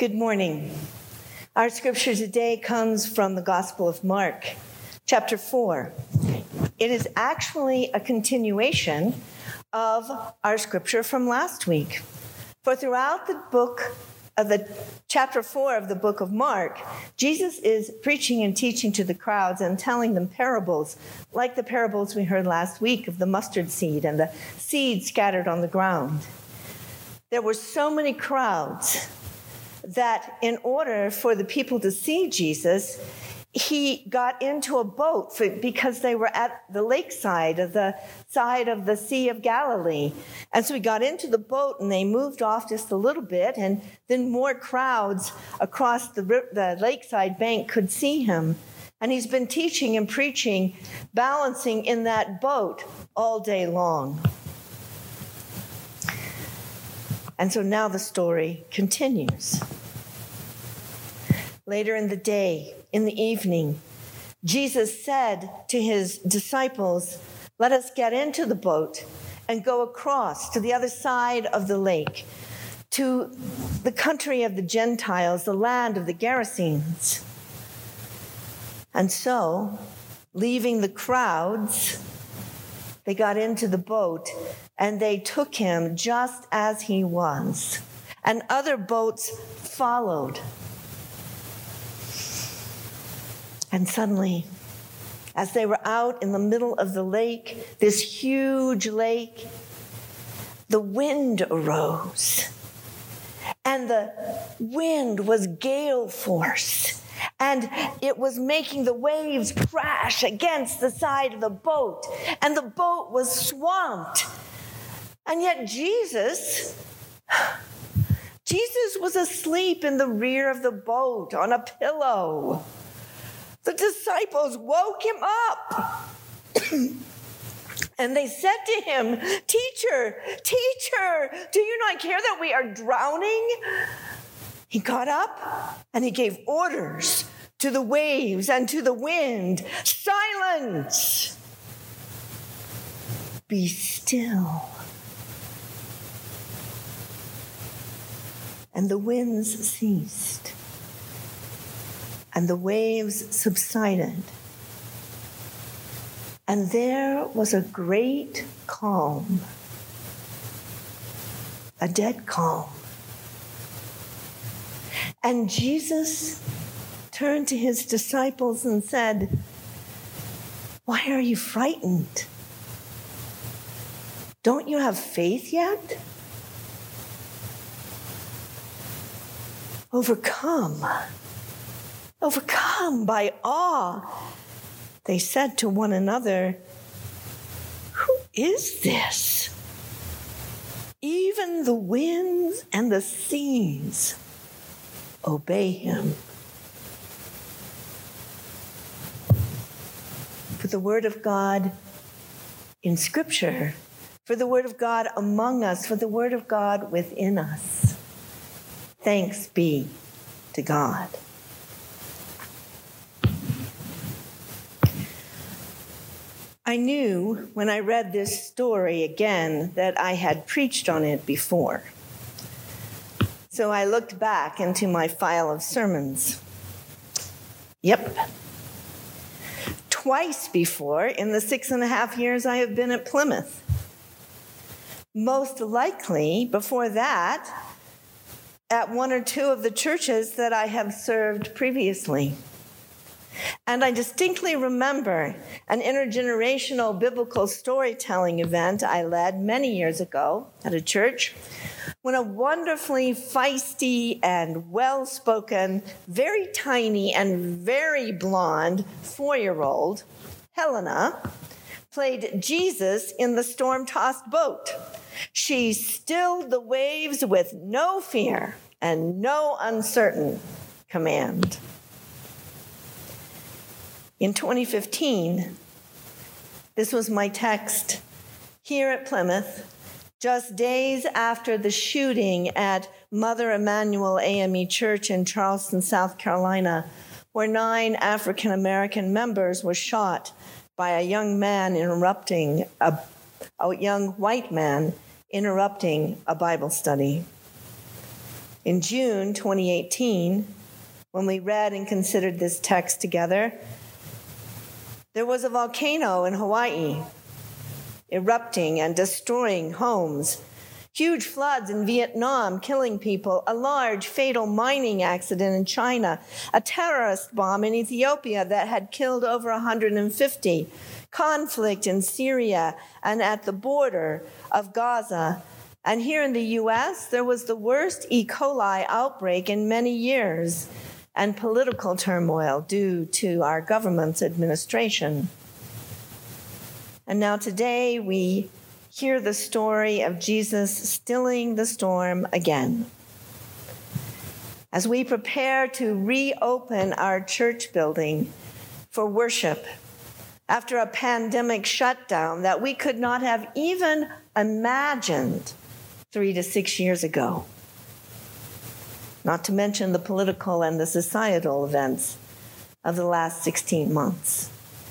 Good morning. Our scripture today comes from the Gospel of Mark, chapter 4. It is actually a continuation of our scripture from last week. For throughout the chapter 4 of the book of Mark, Jesus is preaching and teaching to the crowds and telling them parables, like the parables we heard last week of the mustard seed and the seed scattered on the ground. There were so many crowds that in order for the people to see Jesus, he got into a boat because they were at the lakeside of the side of the Sea of Galilee. And so he got into the boat and they moved off just a little bit, and then more crowds across the lakeside bank could see him. And he's been teaching and preaching, balancing in that boat all day long. And so now the story continues. Later in the day, in the evening, Jesus said to his disciples, "Let us get into the boat and go across to the other side of the lake, to the country of the Gentiles, the land of the Gerasenes." And so, leaving the crowds, they got into the boat and they took him just as he was. And other boats followed. And suddenly, as they were out in the middle of the lake, this huge lake, the wind arose. And the wind was gale force. And it was making the waves crash against the side of the boat. And the boat was swamped. And yet Jesus was asleep in the rear of the boat on a pillow. The disciples woke him up. And they said to him, Teacher, do you not care that we are drowning?" He got up and he gave orders to the waves and to the wind, "Silence! Be still." And the winds ceased, and the waves subsided, and there was a great calm, a dead calm. And Jesus turned to his disciples and said, "Why are you frightened? Don't you have faith yet? Overcome by awe." They said to one another, "Who is this? Even the winds and the seas obey him." For the word of God in Scripture, for the word of God among us, for the word of God within us. Thanks be to God. I knew when I read this story again that I had preached on it before. So I looked back into my file of sermons. Yep. Twice before in the 6.5 years I have been at Plymouth. Most likely before that, at one or two of the churches that I have served previously. And I distinctly remember an intergenerational biblical storytelling event I led many years ago at a church when a wonderfully feisty and well-spoken, very tiny and very blonde 4-year-old, Helena, played Jesus in the storm-tossed boat. She stilled the waves with no fear and no uncertain command. In 2015, this was my text here at Plymouth, just days after the shooting at Mother Emanuel AME Church in Charleston, South Carolina, where 9 African-American members were shot by a young white man interrupting a Bible study. In June 2018, when we read and considered this text together, there was a volcano in Hawaii erupting and destroying homes, huge floods in Vietnam killing people, a large fatal mining accident in China, a terrorist bomb in Ethiopia that had killed over 150, conflict in Syria and at the border of Gaza. And here in the U.S., there was the worst E. coli outbreak in many years and political turmoil due to our government's administration. And now today we hear the story of Jesus stilling the storm again. As we prepare to reopen our church building for worship after a pandemic shutdown that we could not have even imagined 3 to 6 years ago, not to mention the political and the societal events of the last 16 months.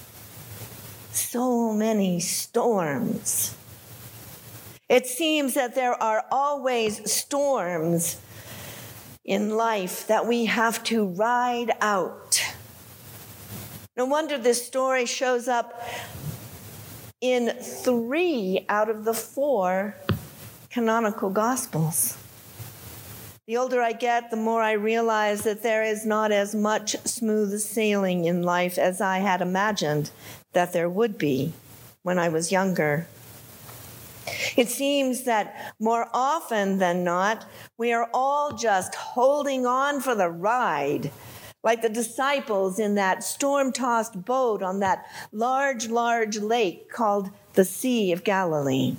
So many storms. It seems that there are always storms in life that we have to ride out. No wonder this story shows up in 3 out of the 4 canonical Gospels. The older I get, the more I realize that there is not as much smooth sailing in life as I had imagined that there would be when I was younger. It seems that more often than not, we are all just holding on for the ride, like the disciples in that storm-tossed boat on that large lake called the Sea of Galilee.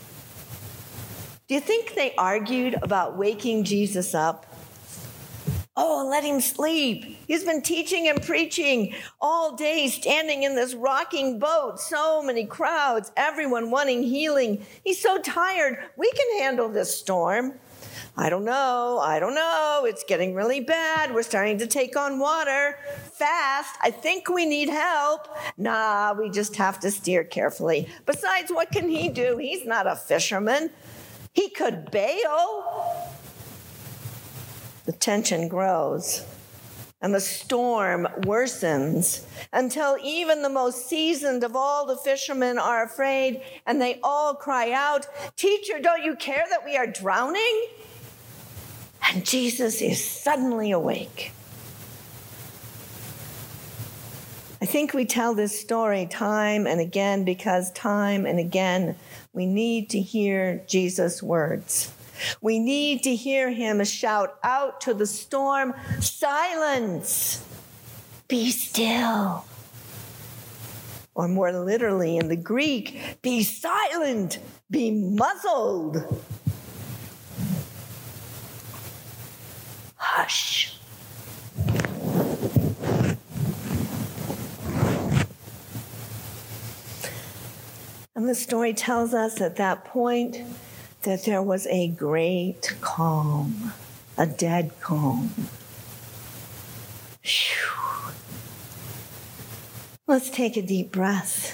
Do you think they argued about waking Jesus up? Oh, let him sleep. He's been teaching and preaching all day, standing in this rocking boat. So many crowds, everyone wanting healing. He's so tired. We can handle this storm. I don't know. It's getting really bad. We're starting to take on water fast. I think we need help. Nah, we just have to steer carefully. Besides, what can he do? He's not a fisherman. He could bail. The tension grows, and the storm worsens until even the most seasoned of all the fishermen are afraid, and they all cry out, "Teacher, don't you care that we are drowning?" And Jesus is suddenly awake. I think we tell this story time and again because time and again we need to hear Jesus' words. We need to hear him shout out to the storm, "Silence! Be still." Or more literally in the Greek, "Be silent! Be muzzled!" Hush. And the story tells us at that point that there was a great calm, a dead calm. Whew. Let's take a deep breath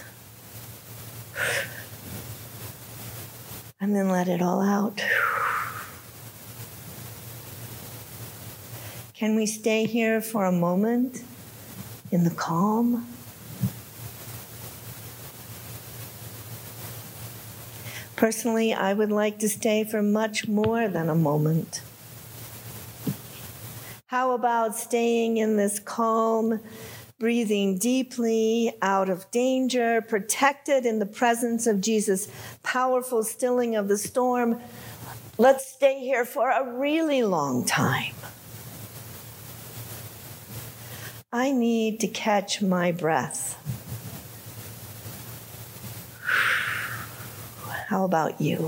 and then let it all out. Can we stay here for a moment in the calm? Personally, I would like to stay for much more than a moment. How about staying in this calm, breathing deeply out of danger, protected in the presence of Jesus' powerful stilling of the storm? Let's stay here for a really long time. I need to catch my breath. How about you?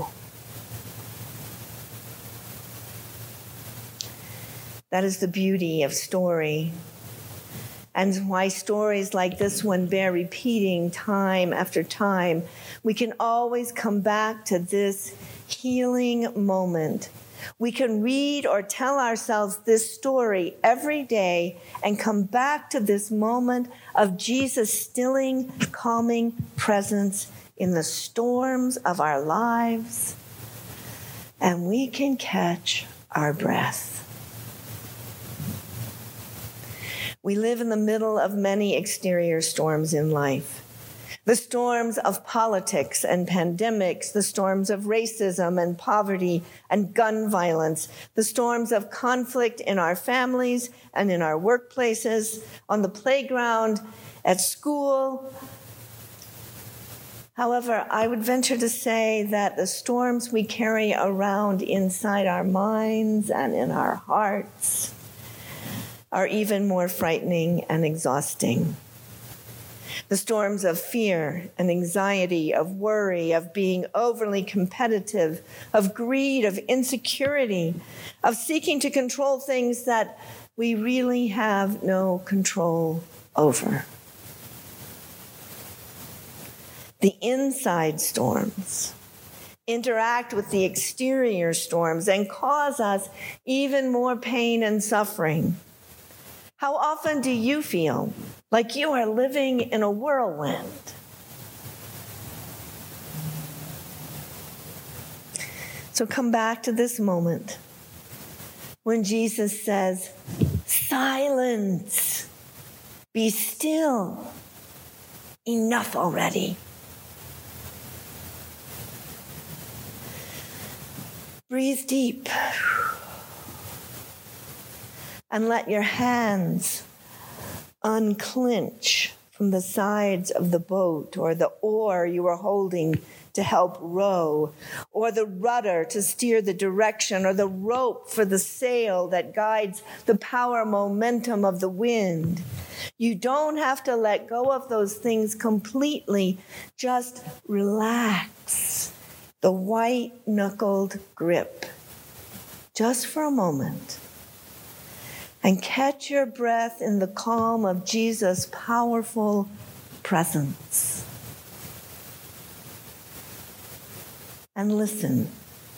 That is the beauty of story, and why stories like this one bear repeating time after time. We can always come back to this healing moment. We can read or tell ourselves this story every day and come back to this moment of Jesus' stilling, calming presence in the storms of our lives, and we can catch our breath. We live in the middle of many exterior storms in life. The storms of politics and pandemics, the storms of racism and poverty and gun violence, the storms of conflict in our families and in our workplaces, on the playground, at school. However, I would venture to say that the storms we carry around inside our minds and in our hearts are even more frightening and exhausting. The storms of fear and anxiety, of worry, of being overly competitive, of greed, of insecurity, of seeking to control things that we really have no control over. The inside storms interact with the exterior storms and cause us even more pain and suffering. How often do you feel like you are living in a whirlwind? So come back to this moment when Jesus says, "Silence, be still, enough already." Breathe deep. And let your hands unclench from the sides of the boat, or the oar you are holding to help row, or the rudder to steer the direction, or the rope for the sail that guides the power momentum of the wind. You don't have to let go of those things completely. Just relax the white-knuckled grip just for a moment. And catch your breath in the calm of Jesus' powerful presence. And listen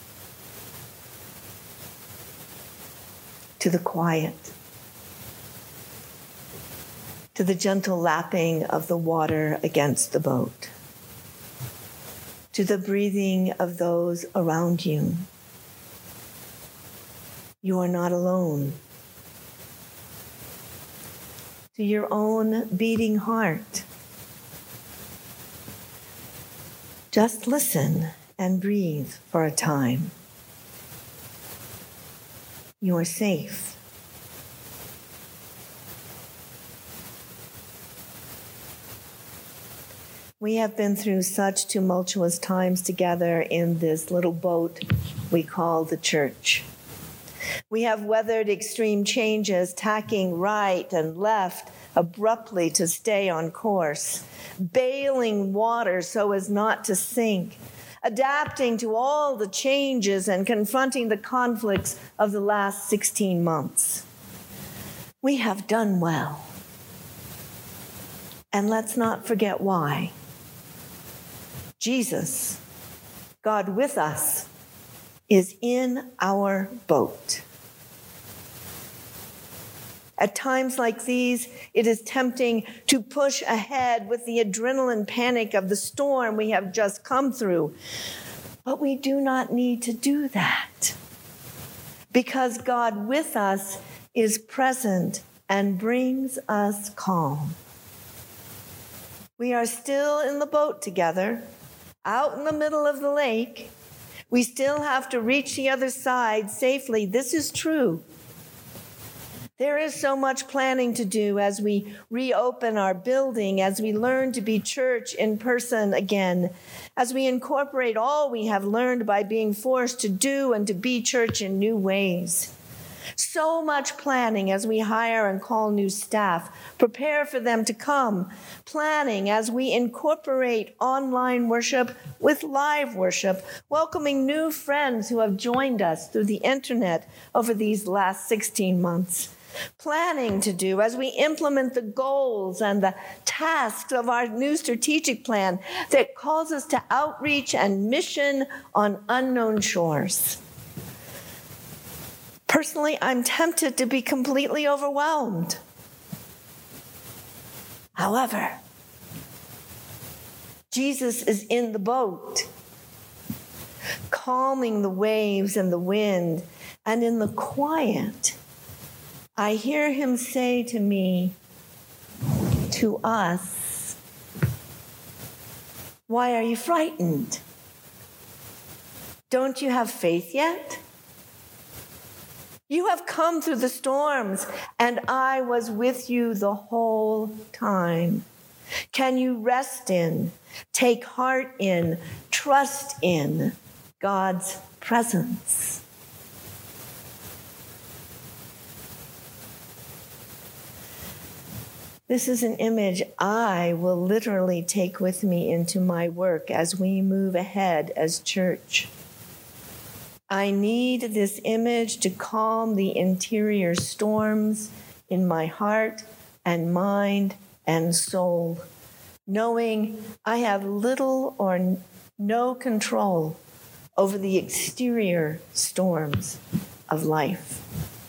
to the quiet, to the gentle lapping of the water against the boat, to the breathing of those around you. You are not alone. To your own beating heart. Just listen and breathe for a time. You are safe. We have been through such tumultuous times together in this little boat we call the church. We have weathered extreme changes, tacking right and left abruptly to stay on course, bailing water so as not to sink, adapting to all the changes and confronting the conflicts of the last 16 months. We have done well. And let's not forget why. Jesus, God with us, is in our boat. At times like these, it is tempting to push ahead with the adrenaline panic of the storm we have just come through. But we do not need to do that, because God with us is present and brings us calm. We are still in the boat together, out in the middle of the lake. We still have to reach the other side safely. This is true. There is so much planning to do as we reopen our building, as we learn to be church in person again, as we incorporate all we have learned by being forced to do and to be church in new ways. So much planning as we hire and call new staff, prepare for them to come, planning as we incorporate online worship with live worship, welcoming new friends who have joined us through the internet over these last 16 months. Planning to do as we implement the goals and the tasks of our new strategic plan that calls us to outreach and mission on unknown shores. Personally, I'm tempted to be completely overwhelmed. However, Jesus is in the boat, calming the waves and the wind. And in the quiet, I hear him say to me, to us, why are you frightened? Don't you have faith yet? You have come through the storms, and I was with you the whole time. Can you rest in, take heart in, trust in God's presence? This is an image I will literally take with me into my work as we move ahead as church. I need this image to calm the interior storms in my heart and mind and soul, knowing I have little or no control over the exterior storms of life.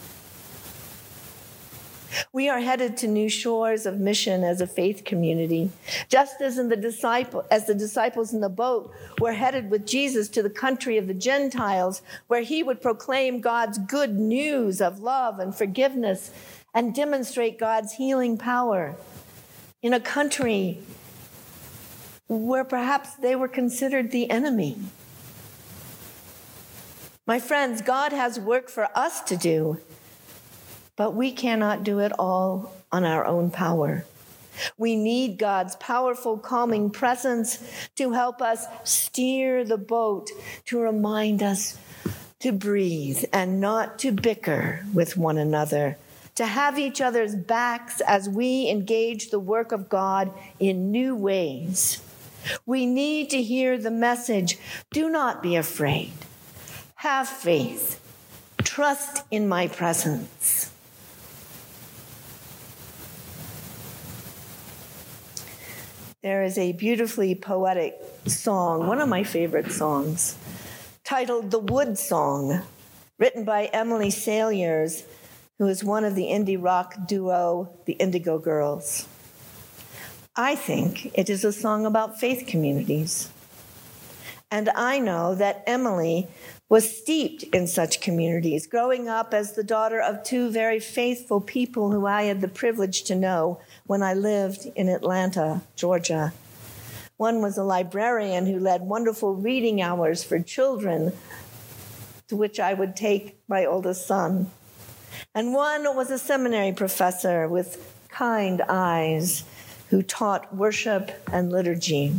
We are headed to new shores of mission as a faith community, just as the disciples in the boat were headed with Jesus to the country of the Gentiles, where he would proclaim God's good news of love and forgiveness and demonstrate God's healing power in a country where perhaps they were considered the enemy. My friends, God has work for us to do, but we cannot do it all on our own power. We need God's powerful, calming presence to help us steer the boat, to remind us to breathe and not to bicker with one another, to have each other's backs as we engage the work of God in new ways. We need to hear the message, do not be afraid. Have faith. Trust in my presence. There is a beautifully poetic song, one of my favorite songs, titled The Wood Song, written by Emily Saliers, who is one of the indie rock duo, the Indigo Girls. I think it is a song about faith communities. And I know that Emily was steeped in such communities, growing up as the daughter of two very faithful people who I had the privilege to know when I lived in Atlanta, Georgia. One was a librarian who led wonderful reading hours for children, to which I would take my oldest son. And one was a seminary professor with kind eyes who taught worship and liturgy.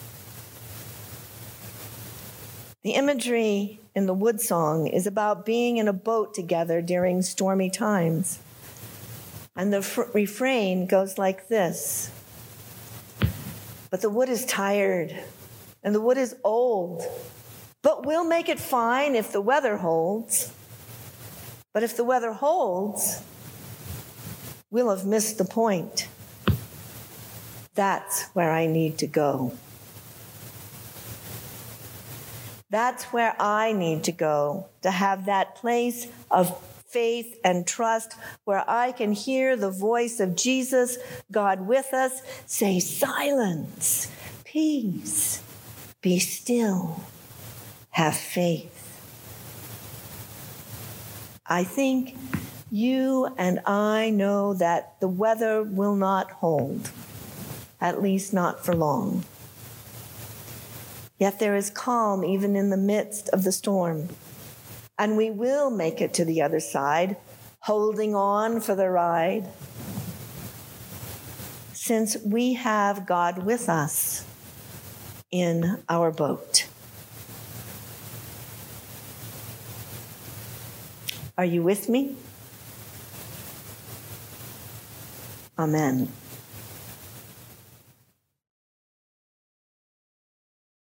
The imagery in the Wood Song is about being in a boat together during stormy times. And the refrain goes like this: but the wood is tired, and the wood is old, but we'll make it fine if the weather holds. But if the weather holds, we'll have missed the point. That's where I need to go. That's where I need to go, to have that place of faith and trust where I can hear the voice of Jesus, God with us, say, silence, peace, be still, have faith. I think you and I know that the weather will not hold, at least not for long. Yet there is calm even in the midst of the storm. And we will make it to the other side, holding on for the ride, since we have God with us in our boat. Are you with me? Amen.